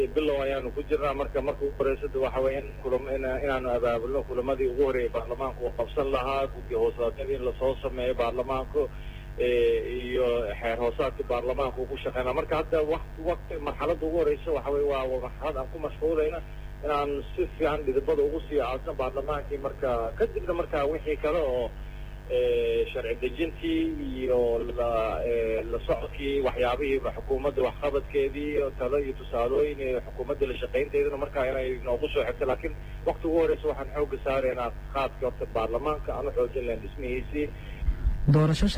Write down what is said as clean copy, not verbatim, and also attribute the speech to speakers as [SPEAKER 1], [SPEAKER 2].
[SPEAKER 1] bilow ayaanu ku jirnaa marka ugu horeysada waxa weeyaan inaanu abaabulno kulamadii ugu horeeyay baarlamaanku uu qabsan lahaa guddi hoosaadkii in la soo sameeyo baarlamaanku iyo xeer hoosaadka baarlamaanku ugu shaqeynaa marka hadda waqti marxaladda ugu horeysa waxa weeye waa marxalad aan ku mashquulayna inaan si fiican dhidibada ugu sii aadno baarlamaankii marka kadibna marka wixii kale oo sharci dejintii iyo la socodkii waxyaabihii xukuumadda waxqabadkeedii talo iyo tusaalooyin xukuumadda la shaqaynteedana markaa inay noogu soo xigto laakiin waqti ugu horeysa waxaan xooga saaraynaa qaadka horta baarlamaanka aan u xoojin lahayn dhismihiisii